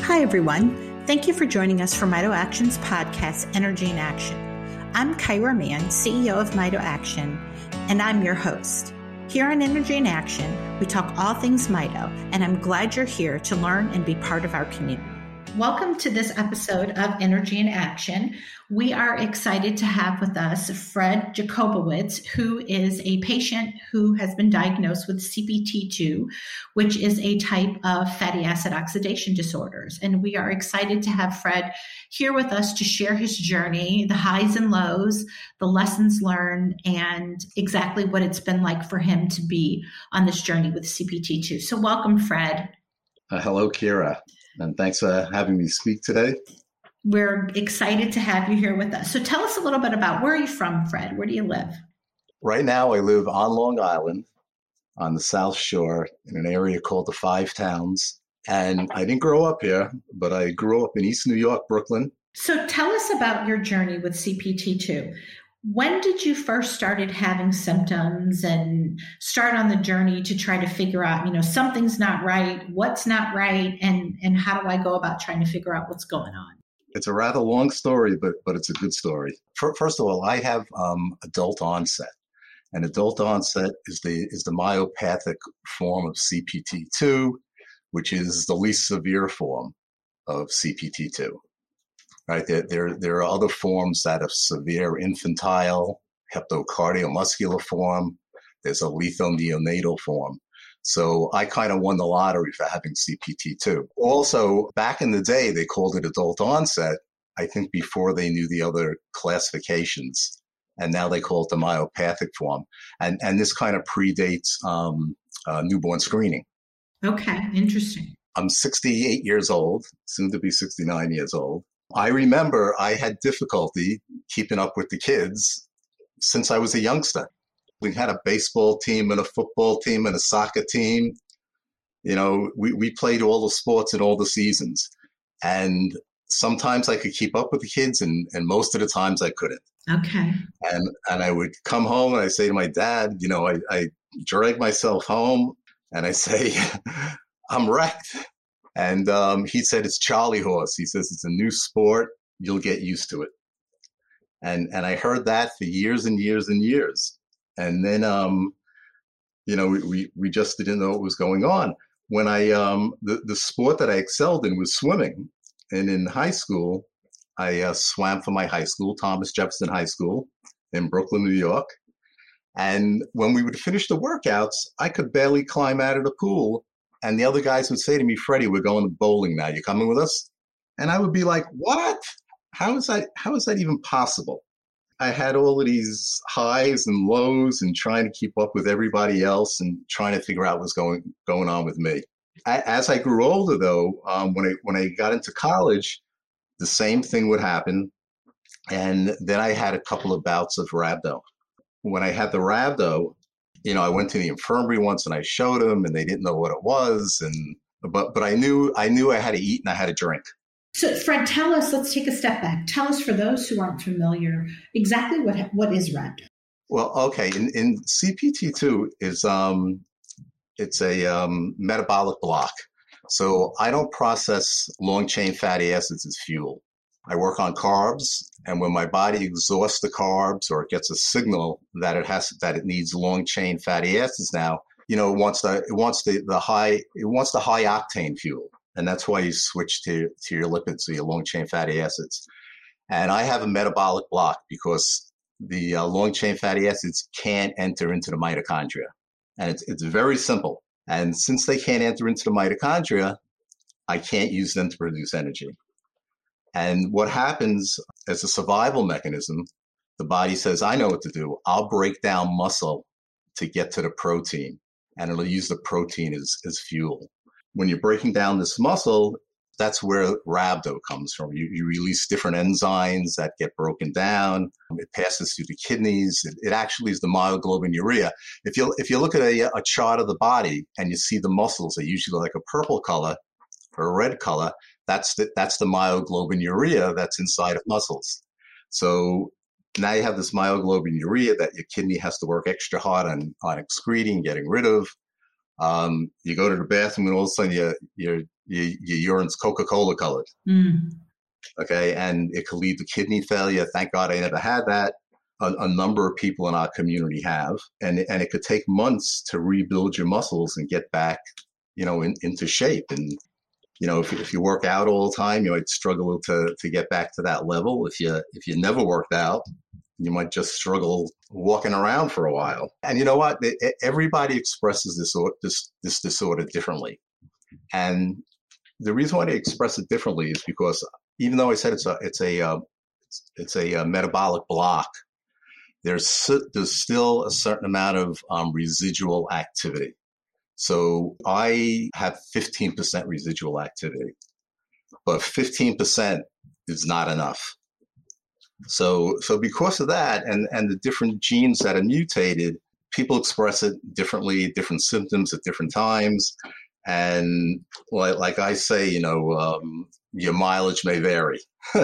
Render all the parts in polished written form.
Hi, everyone. Thank you for joining us for Mito Action's podcast, Energy in Action. I'm Kyra Mann, CEO of Mito Action, and I'm your host. Here on Energy in Action, we talk all things Mito, and I'm glad you're here to learn and be part of our community. Welcome to this episode of Energy in Action. We are excited to have with us Fred Jacobowitz, who is a patient who has been diagnosed with CPT2, which is a type of fatty acid oxidation disorders. And we are excited to have Fred here with us to share his journey, the highs and lows, the lessons learned, and exactly what it's been like for him to be on this journey with CPT2. So welcome, Fred. Hello, Kira, and thanks for having me speak today. We're excited to have you here with us. So tell us a little bit about where are you from, Fred? Where do you live? Right now, I live on Long Island on the South Shore in an area called the Five Towns. And I didn't grow up here, but I grew up in East New York, Brooklyn. So tell us about your journey with CPT2. When did you first started having symptoms and start on the journey to try to figure out, something's not right, what's not right, and how do I go about trying to figure out what's going on? It's a rather long story, but it's a good story. First of all, I have adult onset. And adult onset is the myopathic form of CPT2, which is the least severe form of CPT2. Right? There are other forms that are severe infantile, hepatocardiomuscular form. There's a lethal neonatal form. So I kind of won the lottery for having CPT2. Also, back in the day, they called it adult onset, I think before they knew the other classifications. And now they call it the myopathic form. And this kind of predates newborn screening. Okay, interesting. I'm 68 years old, soon to be 69 years old. I remember I had difficulty keeping up with the kids since I was a youngster. We had a baseball team and a football team and a soccer team. We played all the sports in all the seasons. And sometimes I could keep up with the kids and most of the times I couldn't. Okay. And I would come home and I say to my dad, I drag myself home and I say, I'm wrecked. And he said, it's Charlie horse. He says, it's a new sport. You'll get used to it. And I heard that for years and years and years. And then, we just didn't know what was going on. When the sport that I excelled in was swimming. And in high school, I swam for my high school, Thomas Jefferson High School in Brooklyn, New York. And when we would finish the workouts, I could barely climb out of the pool. And the other guys would say to me, Freddie, we're going to bowling now. You coming with us? And I would be like, what? How is that even possible? I had all of these highs and lows and trying to keep up with everybody else and trying to figure out what's going on with me. As I grew older, though, when I got into college, the same thing would happen. And then I had a couple of bouts of rhabdo. When I had the rhabdo, I went to the infirmary once and I showed them and they didn't know what it was. But I knew I had to eat and I had to drink. So Fred, let's take a step back. Tell us, for those who aren't familiar, exactly what is rhabdo. Well, okay. In CPT2 it's a metabolic block. So I don't process long chain fatty acids as fuel. I work on carbs, and when my body exhausts the carbs or it gets a signal that it needs long chain fatty acids now, it wants the high octane fuel, and that's why you switch to your lipids, so your long chain fatty acids. And I have a metabolic block because the long chain fatty acids can't enter into the mitochondria, and it's very simple. And since they can't enter into the mitochondria, I can't use them to produce energy. And what happens as a survival mechanism, the body says, I know what to do. I'll break down muscle to get to the protein, and it'll use the protein as fuel. When you're breaking down this muscle, that's where rhabdo comes from. You release different enzymes that get broken down. It passes through the kidneys. It actually is the myoglobinuria. If you look at a chart of the body and you see the muscles, they're usually like a purple color or a red color. That's the myoglobinuria that's inside of muscles. So now you have this myoglobinuria that your kidney has to work extra hard on excreting, getting rid of. You go to the bathroom and all of a sudden your urine's Coca-Cola colored. Mm. Okay. And it could lead to kidney failure. Thank God I never had that. A number of people in our community have, and it could take months to rebuild your muscles and get back, into shape. And, if you work out all the time, you might struggle to get back to that level. If you never worked out, you might just struggle walking around for a while. And you know what? Everybody expresses this disorder differently. And the reason why they express it differently is because even though I said it's a metabolic block, there's still a certain amount of residual activity. So I have 15% residual activity, but 15% is not enough. So because of that and the different genes that are mutated, people express it differently, different symptoms at different times. And like I say, your mileage may vary.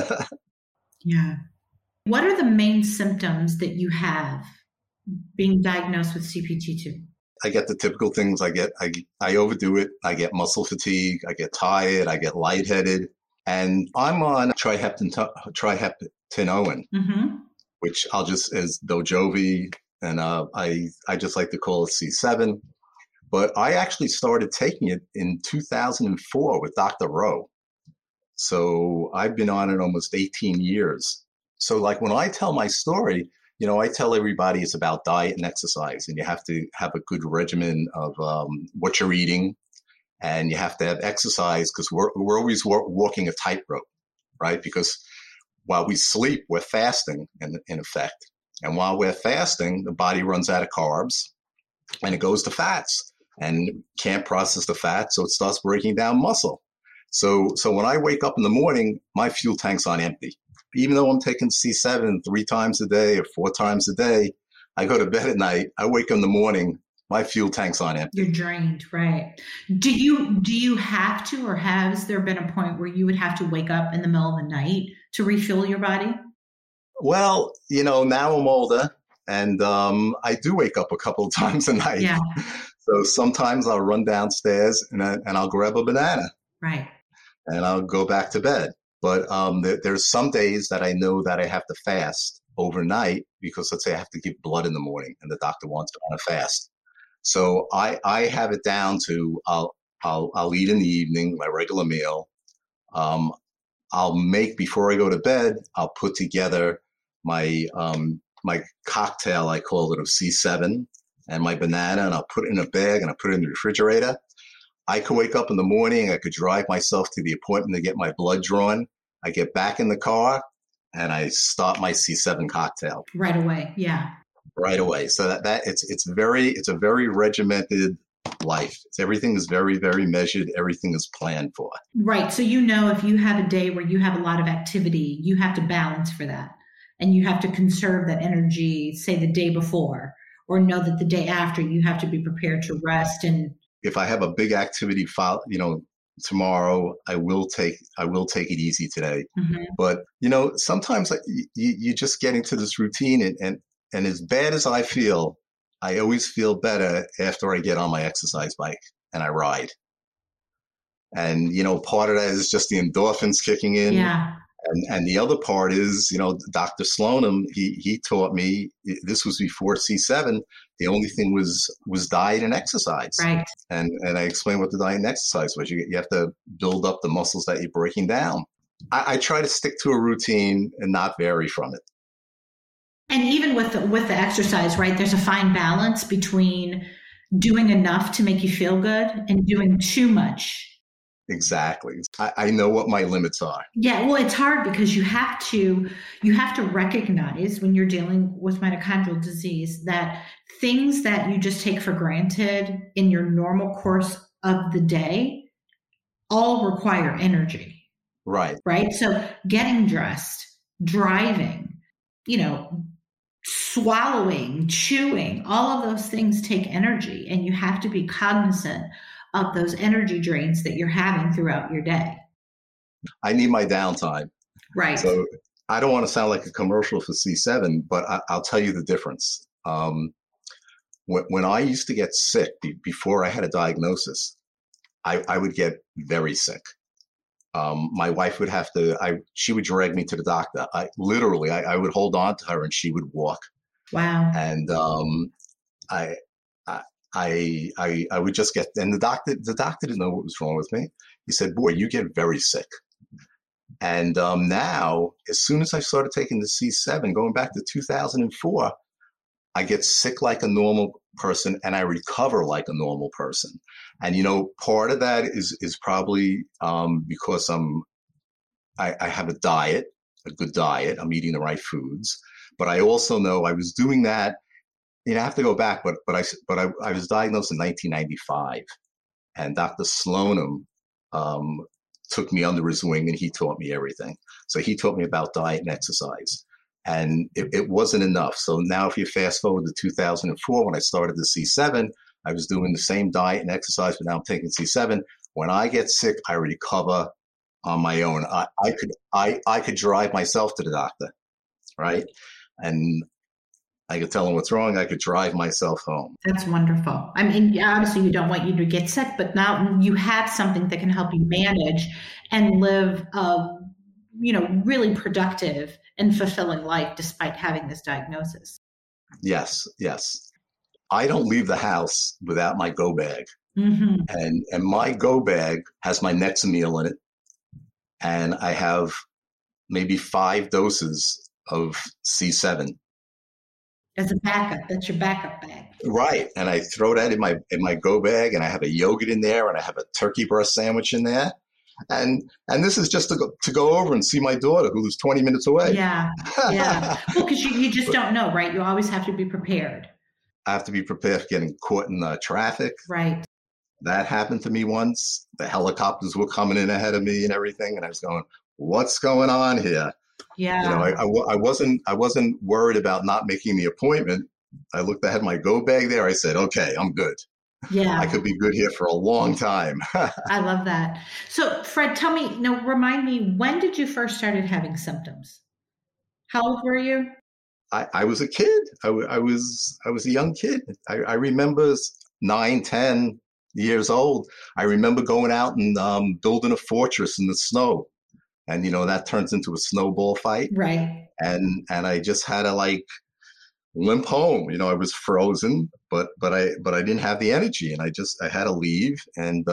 Yeah. What are the main symptoms that you have being diagnosed with CPT2? I get the typical things. I overdo it. I get muscle fatigue. I get tired. I get lightheaded. And I'm on triheptanoin, Mm-hmm. which I'll just as Dojolvi, and I just like to call it C7. But I actually started taking it in 2004 with Dr. Rowe. So I've been on it almost 18 years. So like when I tell my story, I tell everybody it's about diet and exercise, and you have to have a good regimen of what you're eating, and you have to have exercise because we're always walking a tightrope, right? Because while we sleep, we're fasting in effect. And while we're fasting, the body runs out of carbs and it goes to fats and can't process the fat. So it starts breaking down muscle. So when I wake up in the morning, my fuel tank's on empty. Even though I'm taking C7 3 times a day or 4 times a day, I go to bed at night. I wake up in the morning, my fuel tank's on empty. You're drained, right? Do you have to, or has there been a point where you would have to wake up in the middle of the night to refuel your body? Well, now I'm older, and I do wake up a couple of times a night. Yeah. So sometimes I'll run downstairs and I'll grab a banana. Right. And I'll go back to bed. But there's some days that I know that I have to fast overnight because let's say I have to give blood in the morning and the doctor wants me on a fast. So I have it down to I'll eat in the evening, my regular meal. I'll make before I go to bed, I'll put together my cocktail, I call it, of C7 and my banana, and I'll put it in a bag and I'll put it in the refrigerator. I could wake up in the morning, I could drive myself to the appointment to get my blood drawn. I get back in the car and I start my C7 cocktail. Right away. Yeah. Right away. So that it's a very regimented life. Everything is very, very measured. Everything is planned for. Right. So if you have a day where you have a lot of activity, you have to balance for that. And you have to conserve that energy, say the day before, or know that the day after you have to be prepared to rest. And if I have a big activity tomorrow, I will take it easy today. Mm-hmm. But sometimes you just get into this routine, and as bad as I feel, I always feel better after I get on my exercise bike and I ride. And part of that is just the endorphins kicking in. Yeah. And the other part is, Dr. Slonim, he taught me, this was before C7, the only thing was diet and exercise. Right. And I explained what the diet and exercise was. You have to build up the muscles that you're breaking down. I try to stick to a routine and not vary from it. And even with the exercise, right, there's a fine balance between doing enough to make you feel good and doing too much. Exactly. I know what my limits are. Yeah, well, it's hard because you have to recognize when you're dealing with mitochondrial disease that things that you just take for granted in your normal course of the day all require energy. Right. Right. So getting dressed, driving, swallowing, chewing, all of those things take energy, and you have to be cognizant of those energy drains that you're having throughout your day. I need my downtime. Right. So I don't want to sound like a commercial for C7, but I'll tell you the difference. when I used to get sick before I had a diagnosis, I would get very sick. My wife would she would drag me to the doctor. I would hold on to her and she would walk. Wow. And I, I would just get, and the doctor didn't know what was wrong with me. He said, "Boy, you get very sick." And now, as soon as I started taking the C7, going back to 2004, I get sick like a normal person and I recover like a normal person. And, part of that is probably because I have a diet, a good diet. I'm eating the right foods. But I also know I was doing that. I have to go back, but I was diagnosed in 1995, and Dr. Slonim took me under his wing and he taught me everything. So he taught me about diet and exercise. And it wasn't enough. So now if you fast forward to 2004, when I started the C7, I was doing the same diet and exercise, but now I'm taking C7. When I get sick, I recover on my own. I could drive myself to the doctor, right? And I could tell them what's wrong. I could drive myself home. That's wonderful. I mean, obviously you don't want you to get sick, but now you have something that can help you manage and live really productive and fulfilling life despite having this diagnosis. Yes. I don't leave the house without my go bag. Mm-hmm. And my go bag has my Nexamil in it. And I have maybe 5 doses of C7. As a backup, that's your backup bag. Right. And I throw that in my go bag, and I have a yogurt in there, and I have a turkey breast sandwich in there. And this is just to go over and see my daughter, who lives 20 minutes away. Yeah. Well, because you just don't know, right? You always have to be prepared. I have to be prepared for getting caught in traffic. Right. That happened to me once. The helicopters were coming in ahead of me and everything, and I was going, "What's going on here?" Yeah. I wasn't worried about not making the appointment. I looked, I had my go bag there. I said, "Okay, I'm good." Yeah. I could be good here for a long time. I love that. So Fred, tell me, remind me, when did you first started having symptoms? How old were you? I was a kid. I was a young kid. I remember 9, 10 years old. I remember going out and building a fortress in the snow. And, that turns into a snowball fight. Right. And I just had to limp home. I was frozen, but I didn't have the energy, and I had to leave. And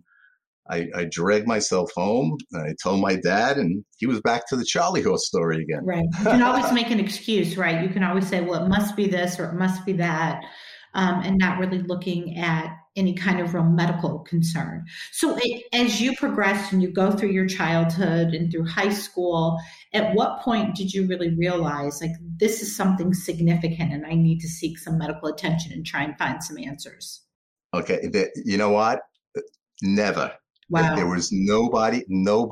I dragged myself home, and I told my dad, and he was back to the Charlie horse story again. Right. You can always make an excuse, right? You can always say, well, it must be this or it must be that, and not really looking at any kind of real medical concern. So as you progressed and you go through your childhood and through high school, at what point did you really realize this is something significant and I need to seek some medical attention and try and find some answers? Okay. You know what? Never. Wow. There was nobody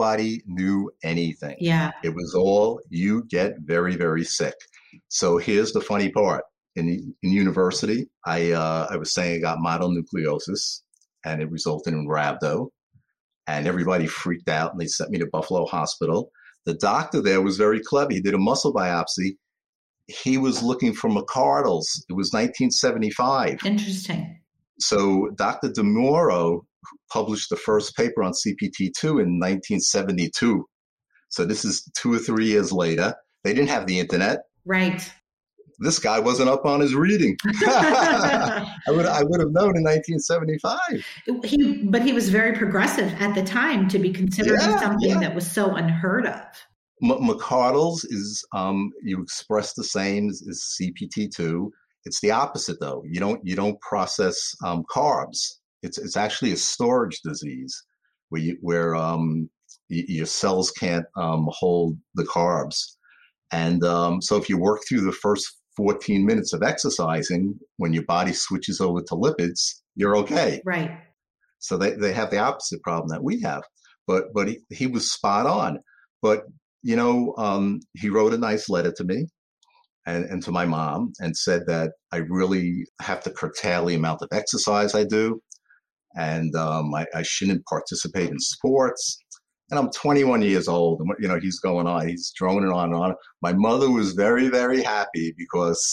knew anything. Yeah. It was all, you get very, very sick. So here's the funny part. In university, I was saying I got mononucleosis, and it resulted in rhabdo, and everybody freaked out, and they sent me to Buffalo Hospital. The doctor there was very clever. He did a muscle biopsy. He was looking for McArdles. It was 1975. Interesting. So Dr. DeMuro published the first paper on CPT2 in 1972. So this is 2 or 3 years later. They didn't have the internet. Right. This guy wasn't up on his reading. I would have known in 1975. But he was very progressive at the time to be considered something that was so unheard of. McArdles is you express the same as CPT2. It's the opposite though. You don't process carbs. It's actually a storage disease where your cells can't hold the carbs. And so if you work through the first 14 minutes of exercising, when your body switches over to lipids, you're okay. Right. So they have the opposite problem that we have. But he was spot on. But, he wrote a nice letter to me and to my mom and said that I really have to curtail the amount of exercise I do. And I shouldn't participate in sports. And I'm 21 years old, and he's going on, he's droning on and on. My mother was very, very happy because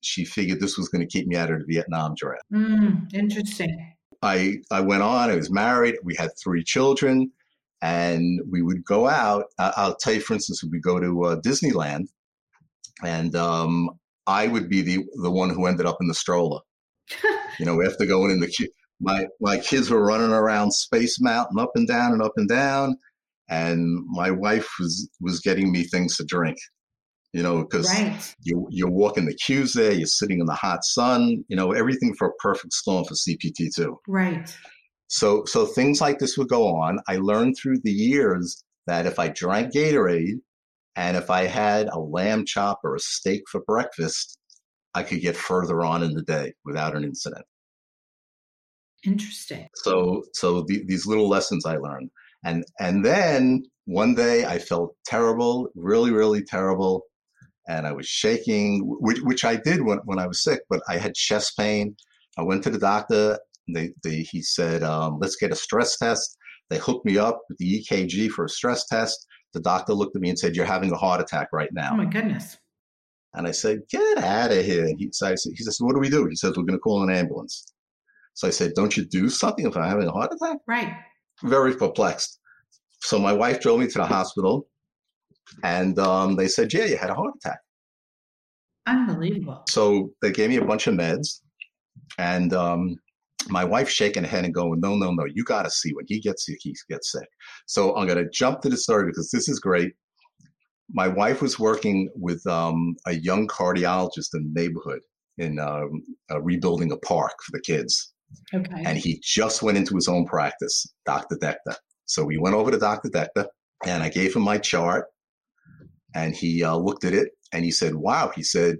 she figured this was going to keep me out of the Vietnam draft. Interesting. I went on, I was married, we had 3 children, and we would go out. I'll tell you, for instance, we would go to Disneyland, and I would be the one who ended up in the stroller. After going in my kids were running around Space Mountain up and down and up and down, and my wife was getting me things to drink. Because right. you're walking the queues there, you're sitting in the hot sun, everything for a perfect storm for CPT2. Right. So things like this would go on. I learned through the years that if I drank Gatorade and if I had a lamb chop or a steak for breakfast, I could get further on in the day without an incident. Interesting. So these little lessons I learned. And then one day I felt terrible, really, really terrible. And I was shaking, which I did when I was sick, but I had chest pain. I went to the doctor. He said, let's get a stress test. They hooked me up with the EKG for a stress test. The doctor looked at me and said, you're having a heart attack right now. Oh, my goodness. And I said, get out of here. He says, what do we do? He says, we're going to call an ambulance. So I said, don't you do something if I'm having a heart attack? Right. Very perplexed. So my wife drove me to the hospital. And they said, yeah, you had a heart attack. Unbelievable. So they gave me a bunch of meds. And my wife's shaking her head and going, no, you got to see when he gets sick, he gets sick. So I'm going to jump to the story because this is great. My wife was working with a young cardiologist in the neighborhood in rebuilding a park for the kids. Okay. And he just went into his own practice, Dr. Decta. So we went over to Dr. Decta and I gave him my chart. And he looked at it and he said, wow, he said,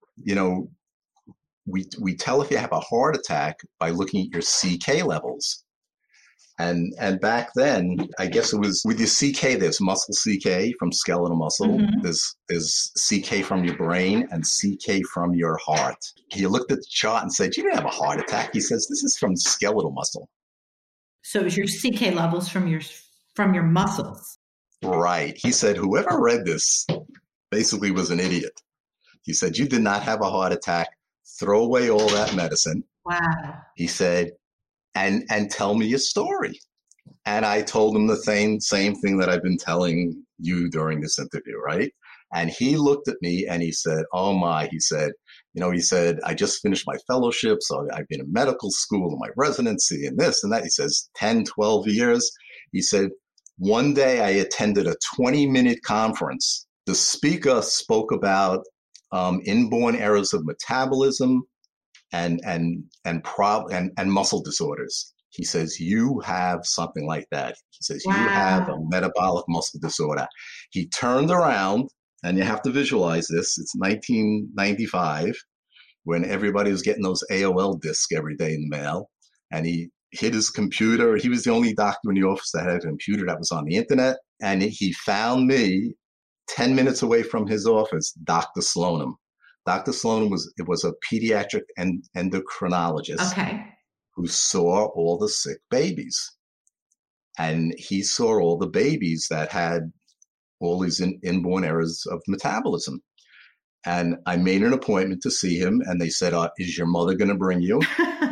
we tell if you have a heart attack by looking at your CK levels. And back then, I guess it was with your CK, there's muscle CK from skeletal muscle. Mm-hmm. There's CK from your brain and CK from your heart. He looked at the chart and said, you didn't have a heart attack. He says, this is from skeletal muscle. So it was your CK levels from your muscles. Right. He said, whoever read this basically was an idiot. He said, you did not have a heart attack. Throw away all that medicine. Wow. He said, and tell me your story. And I told him the same thing that I've been telling you during this interview, right? And he looked at me and he said, oh my, he said, I just finished my fellowship. So I've been in medical school and my residency and this and that. He says 10, 12 years. He said, one day I attended a 20-minute conference. The speaker spoke about inborn errors of metabolism and muscle disorders. He says, you have something like that. He says, wow. You have a metabolic muscle disorder. He turned around, and you have to visualize this. It's 1995 when everybody was getting those AOL discs every day in the mail. And he hit his computer. He was the only doctor in the office that had a computer that was on the internet. And he found me 10 minutes away from his office, Dr. Slonim. Dr. Slonim was a pediatric endocrinologist who saw all the sick babies. And he saw all the babies that had all these inborn errors of metabolism. And I made an appointment to see him, and they said, is your mother going to bring you?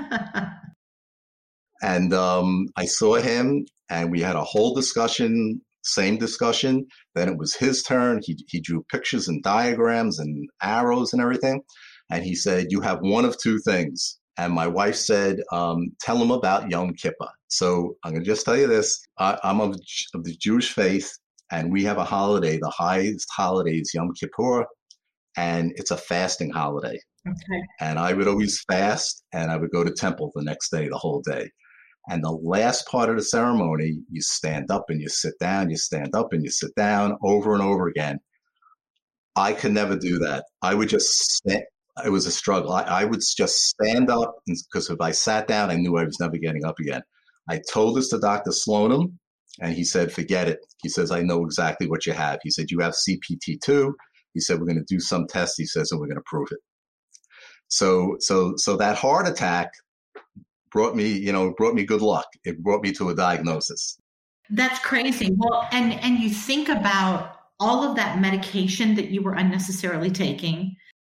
And I saw him, and we had a whole discussion, same discussion. Then it was his turn. He drew pictures and diagrams and arrows and everything. And he said, you have one of two things. And my wife said, tell him about Yom Kippur. So I'm going to just tell you this. I'm of the Jewish faith, and we have a holiday. The highest holiday is Yom Kippur, and it's a fasting holiday. Okay. And I would always fast, and I would go to temple the next day, the whole day. And the last part of the ceremony, you stand up and you sit down, you stand up and you sit down over and over again. I could never do that. I would just stand. It was a struggle. I would just stand up because if I sat down, I knew I was never getting up again. I told this to Dr. Slonim, and he said, forget it. He says, I know exactly what you have. He said, you have CPT2. He said, we're going to do some tests. He says, and we're going to prove it. So that heart attack brought me good luck. It brought me to a diagnosis. That's crazy. Well, and you think about all of that medication that you were unnecessarily taking,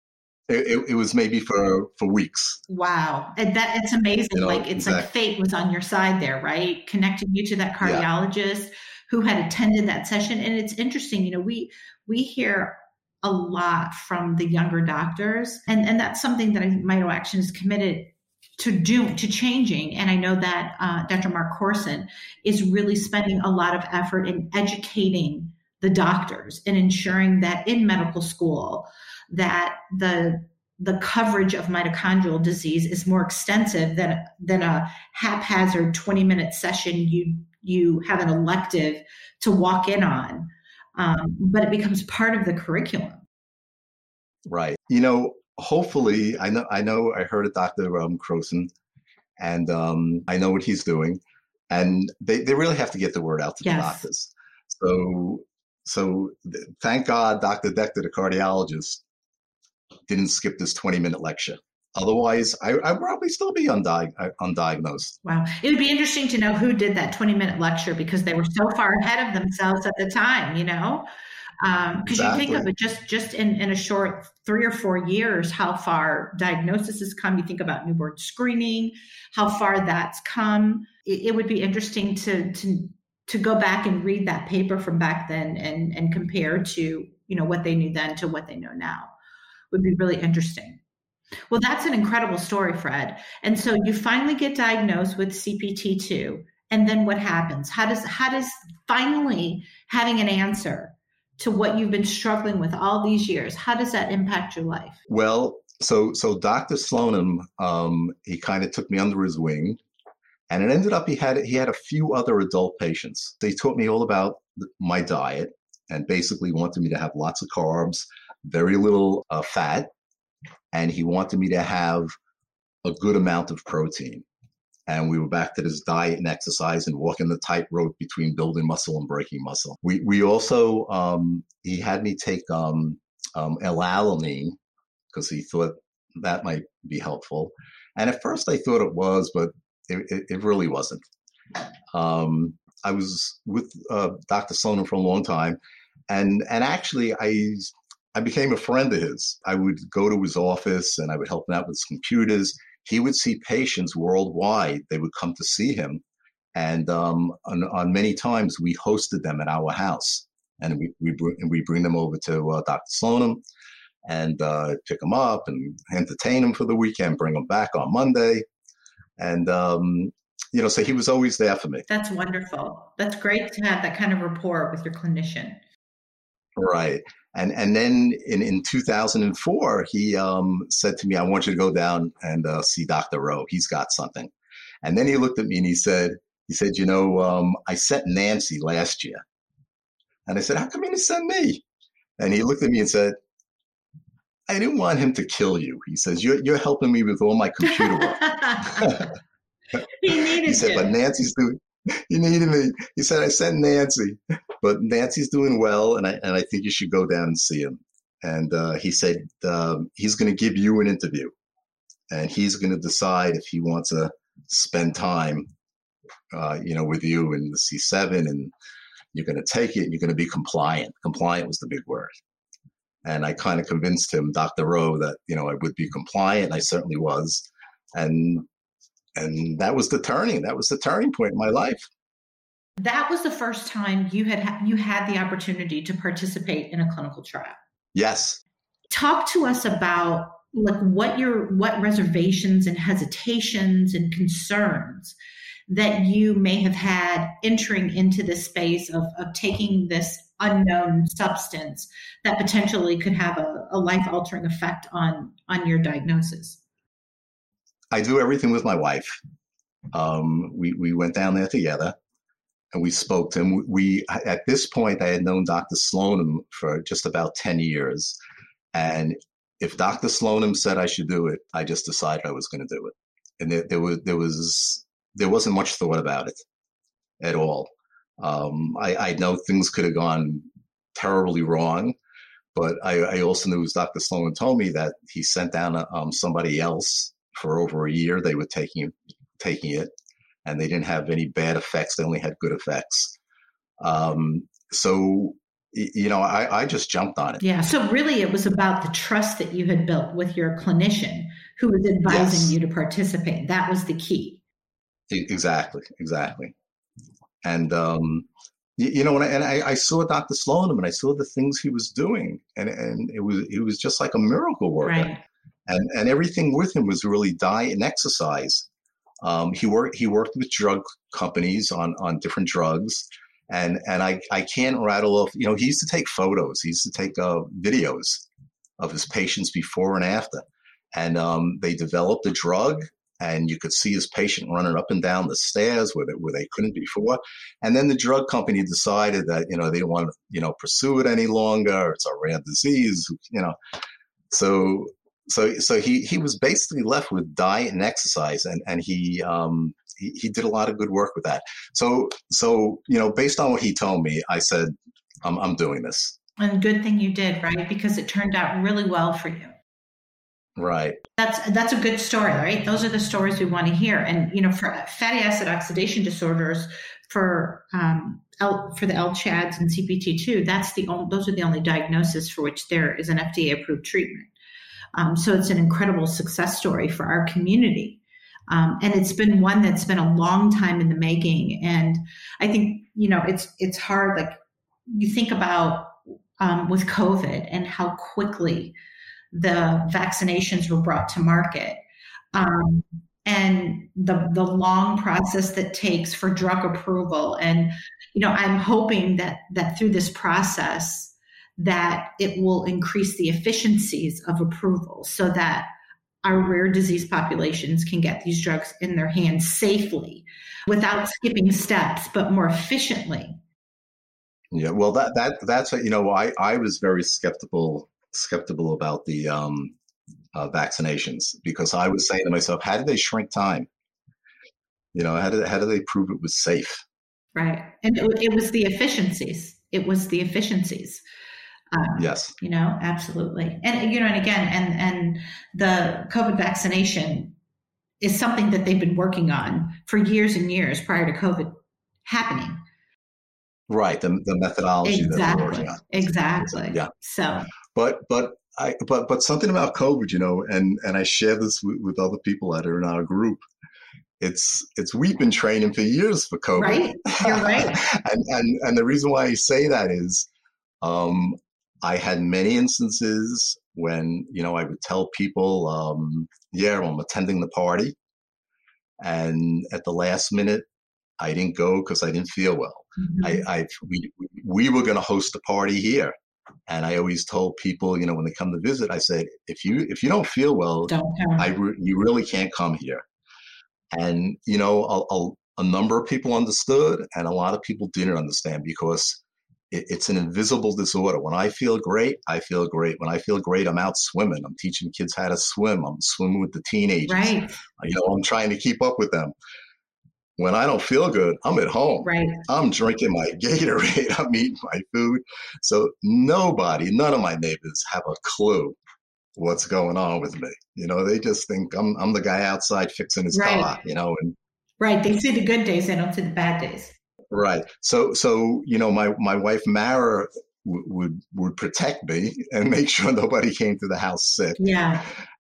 It was maybe for weeks. Wow. And that it's amazing. Like it's like exactly. fate was on your side there, right? Connecting you to that Yeah, cardiologist who had attended that session. And it's interesting, we hear a lot from the younger doctors, and that's something that I think Mito Action is committed to changing. And I know that Dr. Mark Corson is really spending a lot of effort in educating the doctors and ensuring that in medical school that the coverage of mitochondrial disease is more extensive than a haphazard 20-minute session you have an elective to walk in on, but it becomes part of the curriculum. right. Hopefully, I heard of Dr. Croson, and I know what he's doing, and they really have to get the word out to the Yes. doctors. So thank God Dr. Dector, the cardiologist, didn't skip this 20-minute lecture. Otherwise, I'd probably still be undiagnosed. Wow. It would be interesting to know who did that 20-minute lecture, because they were so far ahead of themselves at the time, because you think of it just in a short 3 or 4 years, how far diagnosis has come. You think about newborn screening, how far that's come. It would be interesting to go back and read that paper from back then and compare to, what they knew then to what they know now. Would be really interesting. Well, that's an incredible story, Fred. And so you finally get diagnosed with CPT2, and then what happens? How does finally having an answer to what you've been struggling with all these years, how does that impact your life? Well, so Dr. Slonim, he kind of took me under his wing, and it ended up he had a few other adult patients. They taught me all about my diet and basically wanted me to have lots of carbs, very little fat, and he wanted me to have a good amount of protein. And we were back to this diet and exercise and walking the tightrope between building muscle and breaking muscle. We also, he had me take L-alanine because he thought that might be helpful. And at first I thought it was, but it really wasn't. I was with Dr. Slonim for a long time. And actually, I became a friend of his. I would go to his office and I would help him out with his computers. He would see patients worldwide. They would come to see him. And on many times, we hosted them at our house. And we bring them over to Dr. Slonim and pick them up and entertain them for the weekend, bring them back on Monday. And, so he was always there for me. That's wonderful. That's great to have that kind of rapport with your clinician. Right. And then in 2004, he said to me, I want you to go down and see Dr. Rowe. He's got something. And then he looked at me and he said, I sent Nancy last year. And I said, how come you didn't send me? And he looked at me and said, I didn't want him to kill you. He says, you're helping me with all my computer work. He said, but Nancy's doing. He needed me. He said, I sent Nancy, but Nancy's doing well, and I think you should go down and see him. And he said he's going to give you an interview, and he's going to decide if he wants to spend time, with you in the C7, and you're going to take it, and you're going to be compliant. Compliant was the big word. And I kind of convinced him, Dr. Rowe, that, I would be compliant. I certainly was. And that was the turning point in my life. That was the first time you had the opportunity to participate in a clinical trial. Yes. Talk to us about what reservations and hesitations and concerns that you may have had entering into this space of taking this unknown substance that potentially could have a life-altering effect on your diagnosis. I do everything with my wife. We went down there together and we spoke to him. At this point, I had known Dr. Slonim for just about 10 years. And if Dr. Slonim said I should do it, I just decided I was going to do it. And there wasn't much thought about it at all. I know things could have gone terribly wrong, but I also knew, as Dr. Slonim told me, that he sent down somebody else for over a year. They were taking it, and they didn't have any bad effects. They only had good effects. So, I just jumped on it. Yeah. So really it was about the trust that you had built with your clinician who was advising Yes, you to participate. That was the key. exactly. And, I saw Dr. Slonim and I saw the things he was doing, and it was just like a miracle worker. Right. And everything with him was really diet and exercise. He worked with drug companies on different drugs, and I can't rattle off. He used to take photos. He used to take videos of his patients before and after, and they developed a drug. And you could see his patient running up and down the stairs where they couldn't before. And then the drug company decided that, they didn't want to, pursue it any longer. It's a rare disease, So he was basically left with diet and exercise, and he did a lot of good work with that. So based on what he told me, I said, I'm doing this. And good thing you did, right? Because it turned out really well for you. Right. That's a good story, right? Those are the stories we want to hear. And for fatty acid oxidation disorders, for the LCHADs and CPT2, those are the only diagnoses for which there is an FDA-approved treatment. So it's an incredible success story for our community. And it's been one that's been a long time in the making. And I think, it's hard. Like you think about with COVID and how quickly the vaccinations were brought to market, and the long process that takes for drug approval. And, I'm hoping that through this process that it will increase the efficiencies of approval so that our rare disease populations can get these drugs in their hands safely without skipping steps, but more efficiently. Yeah, well, that's I was very skeptical about the vaccinations, because I was saying to myself, how did they shrink time? How did they prove it was safe? Right, and it was the efficiencies. Yes. Absolutely. And, and again, and the COVID vaccination is something that they've been working on for years and years prior to COVID happening. Right. The methodology that they're working on. Exactly. Yeah. So, but something about COVID, and I share this with other people that are in our group. It's we've been training for years for COVID. Right. You're right. and the reason why I say that is, I had many instances when, I would tell people, I'm attending the party. And at the last minute, I didn't go because I didn't feel well. Mm-hmm. We were going to host a party here. And I always told people, when they come to visit, I said, if you don't feel well, don't come. You really can't come here. And, a number of people understood, and a lot of people didn't understand, because it's an invisible disorder. When I feel great, I feel great. When I feel great, I'm out swimming. I'm teaching kids how to swim. I'm swimming with the teenagers. Right. I'm trying to keep up with them. When I don't feel good, I'm at home. Right. I'm drinking my Gatorade. I'm eating my food. So none of my neighbors have a clue what's going on with me. They just think I'm the guy outside fixing his car, and right. They see the good days, they don't see the bad days. Right. So my wife Mara would protect me and make sure nobody came to the house sick. Yeah.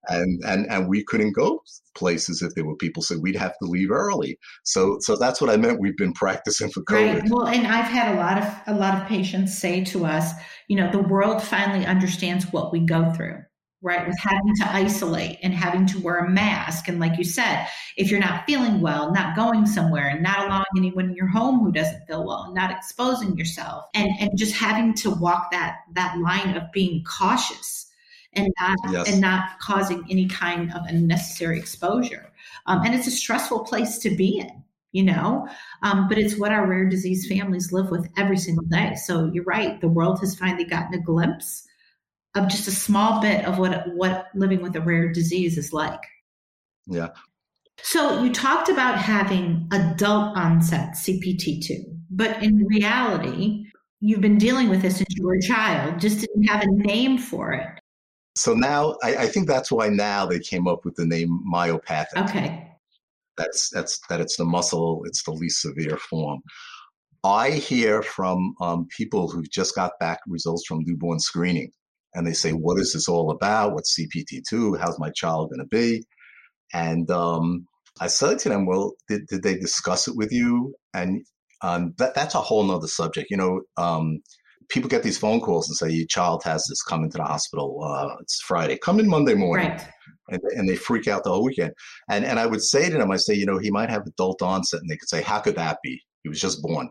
And we couldn't go places if there were people, so we'd have to leave early. So that's what I meant. We've been practicing for COVID. Right. Well, and I've had a lot of patients say to us, the world finally understands what we go through. Right, with having to isolate and having to wear a mask. And like you said, if you're not feeling well, not going somewhere, and not allowing anyone in your home who doesn't feel well, and not exposing yourself, and just having to walk that line of being cautious and not causing any kind of unnecessary exposure. And it's a stressful place to be in, but it's what our rare disease families live with every single day. So you're right. The world has finally gotten a glimpse of just a small bit of what living with a rare disease is like. Yeah. So you talked about having adult onset CPT2, but in reality, you've been dealing with this since you were a child, just didn't have a name for it. So now I think that's why now they came up with the name myopathic. Okay. That's it's the muscle, it's the least severe form. I hear from people who just got back results from newborn screening, and they say, "What is this all about? What's CPT2? How's my child going to be?" And I said to them, "Well, did they discuss it with you?" And that's a whole nother subject. People get these phone calls and say, "Your child has this. Come into the hospital. It's Friday. Come in Monday morning." Right. And they freak out the whole weekend. And I would say to them, I say, he might have adult onset. And they could say, "How could that be? He was just born."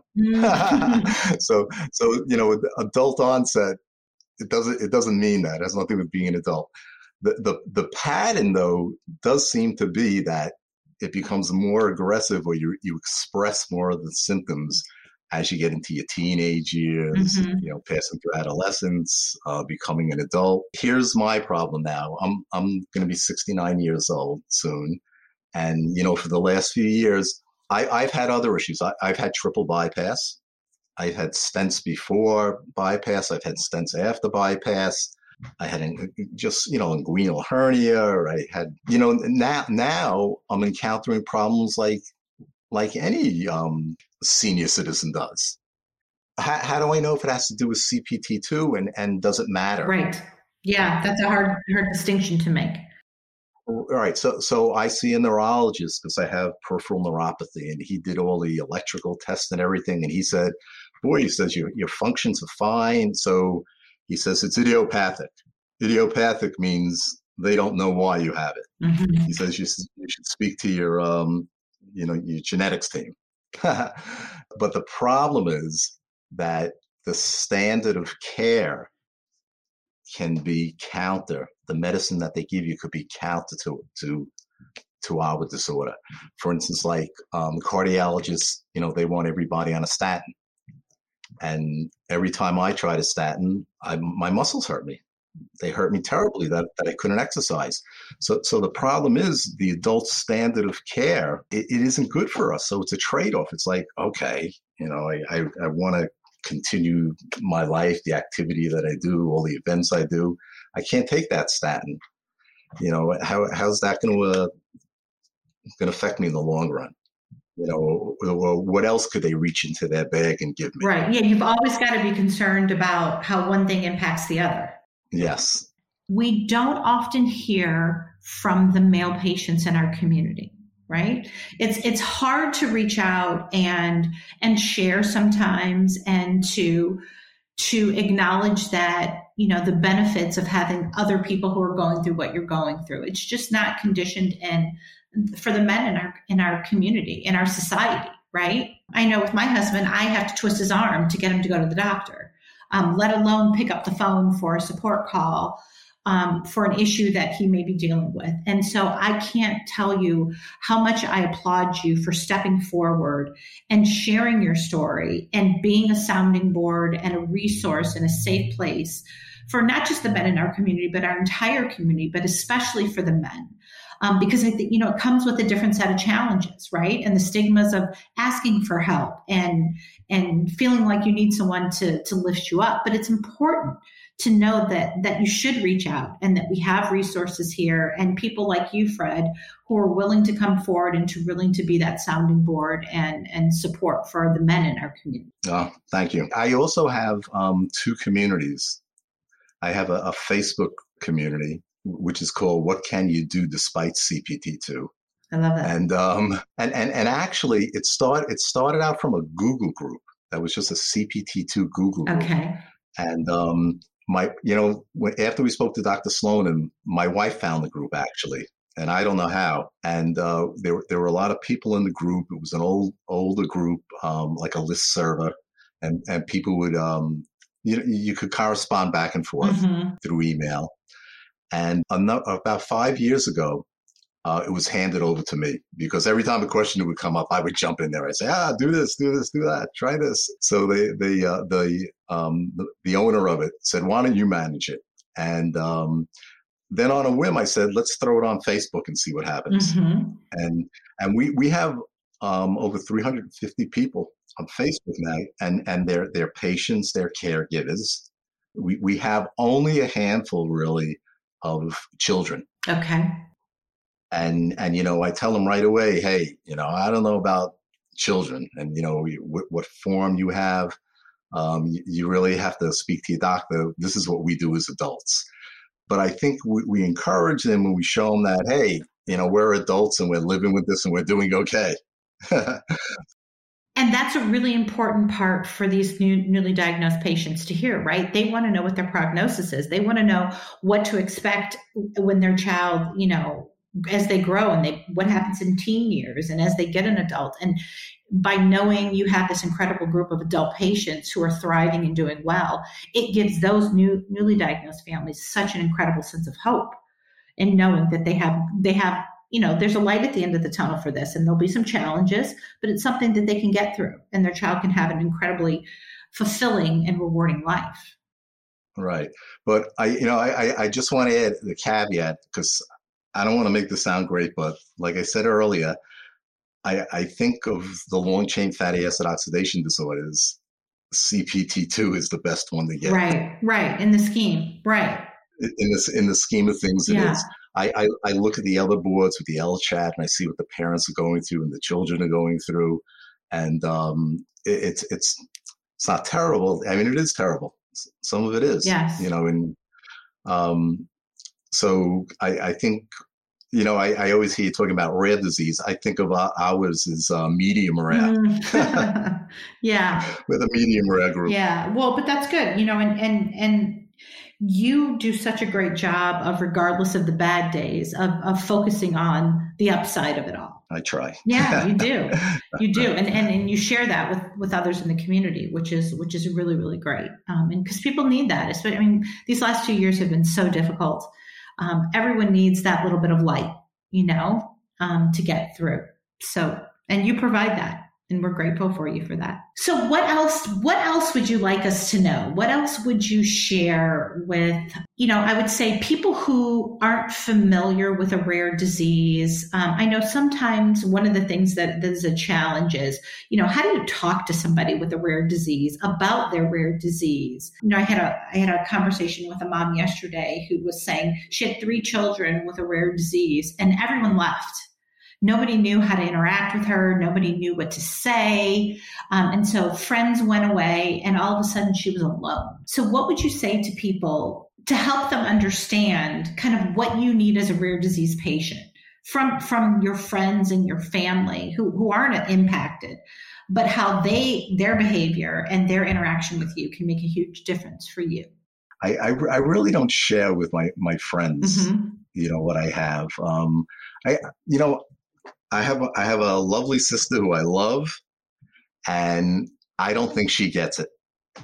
So adult onset, it doesn't mean that. It has nothing with being an adult. The pattern, though, does seem to be that it becomes more aggressive, or you express more of the symptoms as you get into your teenage years, passing through adolescence, becoming an adult. Here's my problem now. I'm going to be 69 years old soon. And, for the last few years, I've had other issues. I've had triple bypass. I've had stents before bypass. I've had stents after bypass. I had inguinal hernia, or I had, now I'm encountering problems like any senior citizen does. How do I know if it has to do with CPT2 and does it matter? Right. Yeah, that's a hard distinction to make. All right. So I see a neurologist because I have peripheral neuropathy, and he did all the electrical tests and everything. And he said, he says, your functions are fine. So he says it's idiopathic. Idiopathic means they don't know why you have it. Mm-hmm. He says you should speak to your genetics team. But the problem is that the standard of care can be counter. The medicine that they give you could be counter to our disorder. For instance, like cardiologists, they want everybody on a statin. And every time I tried a statin, my muscles hurt me. They hurt me terribly that I couldn't exercise. So the problem is the adult standard of care, it isn't good for us. So it's a trade-off. It's like, okay, I want to continue my life, the activity that I do, all the events I do. I can't take that statin. How's that going to affect me in the long run? What else could they reach into their bag and give me? Right. Yeah. You've always got to be concerned about how one thing impacts the other. Yes. We don't often hear from the male patients in our community, right? It's hard to reach out and share sometimes, and to acknowledge that, the benefits of having other people who are going through what you're going through. It's just not conditioned for the men in our community, in our society, right? I know with my husband, I have to twist his arm to get him to go to the doctor, let alone pick up the phone for a support call for an issue that he may be dealing with. And so I can't tell you how much I applaud you for stepping forward and sharing your story and being a sounding board and a resource and a safe place for not just the men in our community, but our entire community, but especially for the men. Because I think, it comes with a different set of challenges, right? And the stigmas of asking for help and feeling like you need someone to lift you up. But it's important to know that you should reach out, and that we have resources here and people like you, Fred, who are willing to come forward and willing to be that sounding board and support for the men in our community. Oh, thank you. I also have two communities. I have a Facebook community, which is called "What Can You Do Despite CPT2?" I love that. And actually, it started out from a Google group that was just a CPT2 Google group. Okay. And after we spoke to Dr. Sloan, and my wife found the group actually, and I don't know how. And there were a lot of people in the group. It was an older group, like a list server, and people would you could correspond back and forth through email. And about 5 years ago, it was handed over to me, because every time a question would come up, I would jump in there. I'd say, do this, do that, try this. So the owner of it said, "Why don't you manage it?" And then on a whim, I said, "Let's throw it on Facebook and see what happens." And we have over 350 people on Facebook now, and they're patients, they're caregivers. We have only a handful, really, of children. Okay. And I tell them right away, hey, I don't know about children, and what form you have. You really have to speak to your doctor. This is what we do as adults. But I think we encourage them when we show them that, hey, we're adults and we're living with this and we're doing okay. And that's a really important part for these newly diagnosed patients to hear, right? They want to know what their prognosis is. They want to know what to expect when their child, as they grow and what happens in teen years and as they get an adult. And by knowing you have this incredible group of adult patients who are thriving and doing well, it gives those newly diagnosed families such an incredible sense of hope in knowing that they have, there's a light at the end of the tunnel for this, and there'll be some challenges, but it's something that they can get through, and their child can have an incredibly fulfilling and rewarding life. Right. But I just want to add the caveat, because I don't want to make this sound great, but like I said earlier, I think of the long chain fatty acid oxidation disorders, CPT2 is the best one to get. Right. In the scheme. Right. In the scheme of things, it is. I look at the other boards with the LCHAT, and I see what the parents are going through and the children are going through, and it's not terrible. I mean, it is terrible. Some of it is. Yes. So I think, I always hear you talking about rare disease. I think of ours as medium rare. Yeah. With a medium rare group. Yeah. Well, but that's good, and you do such a great job of, regardless of the bad days, of focusing on the upside of it all. I try. Yeah, you do. You do. And you share that with others in the community, which is really, really great. And because people need that. These last 2 years have been so difficult. Everyone needs that little bit of light, to get through. So, and you provide that. And we're grateful for you for that. So what else would you like us to know? What else would you share with, I would say people who aren't familiar with a rare disease? I know sometimes one of the things that is a challenge is, how do you talk to somebody with a rare disease about their rare disease? I had a conversation with a mom yesterday who was saying she had 3 children with a rare disease and everyone left. Nobody knew how to interact with her. Nobody knew what to say. And so friends went away and all of a sudden she was alone. So what would you say to people to help them understand kind of what you need as a rare disease patient from your friends and your family who aren't impacted, but how their behavior and their interaction with you can make a huge difference for you? I really don't share with my friends, what I have. I have a lovely sister who I love, and I don't think she gets it.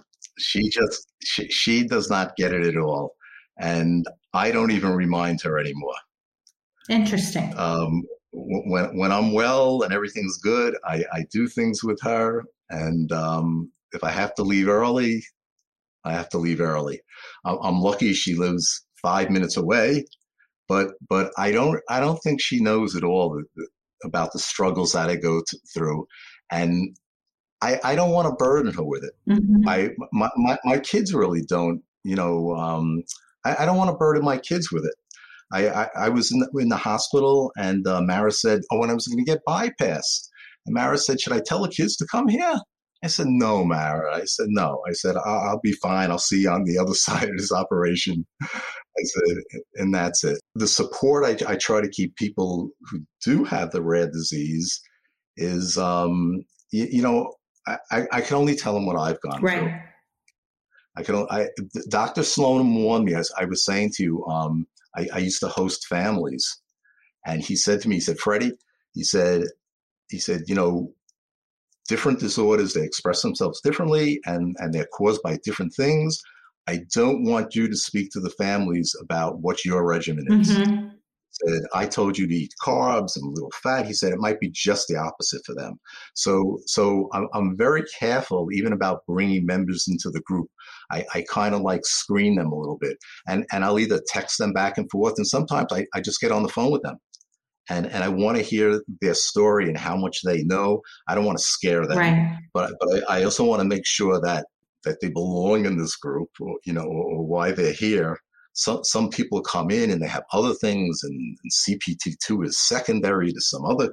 She does not get it at all, and I don't even remind her anymore. Interesting. When I'm well and everything's good, I do things with her, and if I have to leave early, I have to leave early. I'm lucky she lives 5 minutes away, but I don't think she knows at all about the struggles that I go through, and I don't want to burden her with it. My kids really don't. I don't want to burden my kids with it. I was in the hospital, and Mara said, when I was going to get bypass, and Mara said, should I tell the kids to come here? I said, no, Mara. I said, no. I said, I'll be fine. I'll see you on the other side of this operation. I said, and that's it. The support I try to keep people who do have the rare disease is, I can only tell them what I've gone through. Dr. Sloan warned me, as I was saying to you, I used to host families, and he said to me, he said, Freddie, he said, different disorders, they express themselves differently, and they're caused by different things. I don't want you to speak to the families about what your regimen is. He said, I told you to eat carbs and a little fat. He said, it might be just the opposite for them. So I'm very careful even about bringing members into the group. I kind of like screen them a little bit, and I'll either text them back and forth, and sometimes I just get on the phone with them. And I want to hear their story and how much they know. I don't want to scare them, but I also want to make sure that they belong in this group, or why they're here. Some people come in and they have other things, and CPT2 is secondary to some other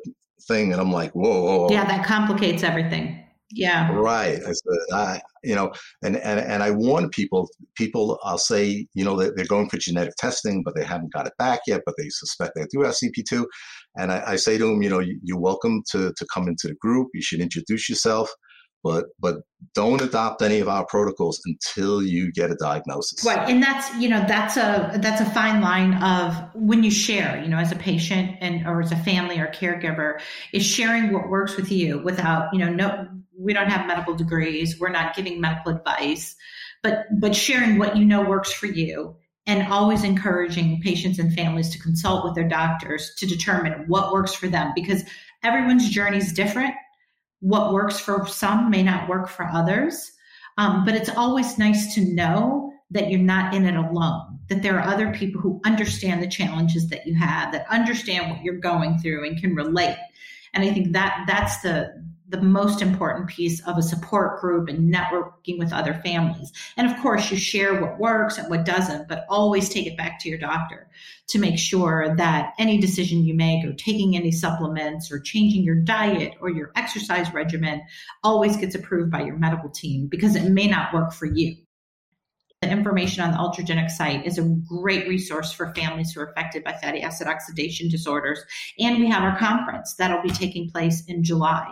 thing. And I'm like, whoa. Yeah, that complicates everything. Yeah. Right. I said, and I warn people, I'll say, they're going for genetic testing, but they haven't got it back yet, but they suspect they do have CP2. And I say to them, you're welcome to come into the group. You should introduce yourself, but don't adopt any of our protocols until you get a diagnosis. Right. And that's a fine line of when you share, as a patient or as a family or caregiver, is sharing what works with you without, we don't have medical degrees. We're not giving medical advice, but sharing what works for you, and always encouraging patients and families to consult with their doctors to determine what works for them, because everyone's journey is different. What works for some may not work for others. But it's always nice to know that you're not in it alone, that there are other people who understand the challenges that you have, that understand what you're going through and can relate. And I think that's the most important piece of a support group and networking with other families. And of course, you share what works and what doesn't, but always take it back to your doctor to make sure that any decision you make, or taking any supplements or changing your diet or your exercise regimen, always gets approved by your medical team, because it may not work for you. The information on the Ultragenyx site is a great resource for families who are affected by fatty acid oxidation disorders. And we have our conference that'll be taking place in July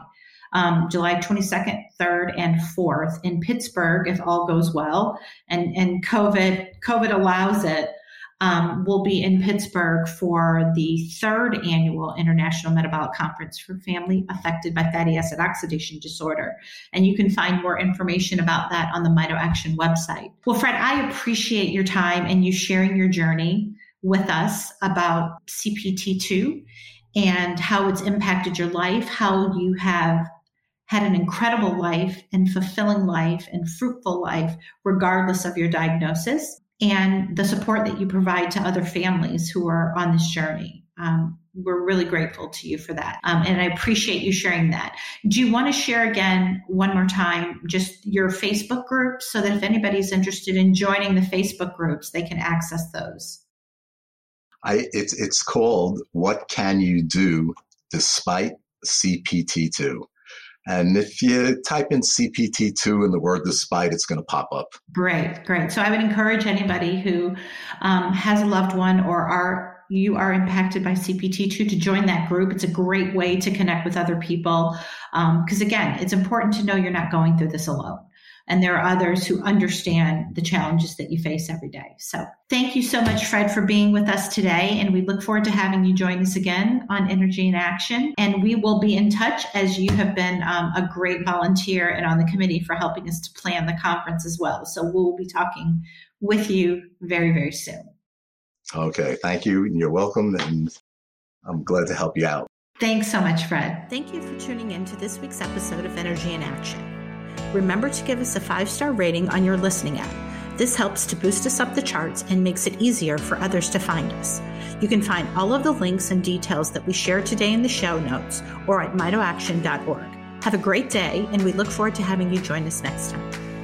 22nd, 3rd, and 4th in Pittsburgh, if all goes well. And COVID allows it. We'll be in Pittsburgh for the 3rd annual International Metabolic Conference for Family Affected by Fatty Acid Oxidation Disorder. And you can find more information about that on the MitoAction website. Well, Fred, I appreciate your time and you sharing your journey with us about CPT2 and how it's impacted your life, how you have had an incredible life and fulfilling life and fruitful life, regardless of your diagnosis, and the support that you provide to other families who are on this journey. We're really grateful to you for that. And I appreciate you sharing that. Do you want to share again, one more time, just your Facebook group, so that if anybody's interested in joining the Facebook groups, they can access those? It's called What Can You Do Despite CPT2? And if you type in CPT2 and the word despite, it's going to pop up. Great. So I would encourage anybody who has a loved one or you are impacted by CPT2 to join that group. It's a great way to connect with other people. Because again, it's important to know you're not going through this alone. And there are others who understand the challenges that you face every day. So thank you so much, Fred, for being with us today. And we look forward to having you join us again on Energy in Action. And we will be in touch, as you have been a great volunteer and on the committee for helping us to plan the conference as well. So we'll be talking with you very, very soon. Okay. Thank you. You're welcome. And I'm glad to help you out. Thanks so much, Fred. Thank you for tuning in to this week's episode of Energy in Action. Remember to give us a 5-star rating on your listening app. This helps to boost us up the charts and makes it easier for others to find us. You can find all of the links and details that we shared today in the show notes or at mitoaction.org. Have a great day, and we look forward to having you join us next time.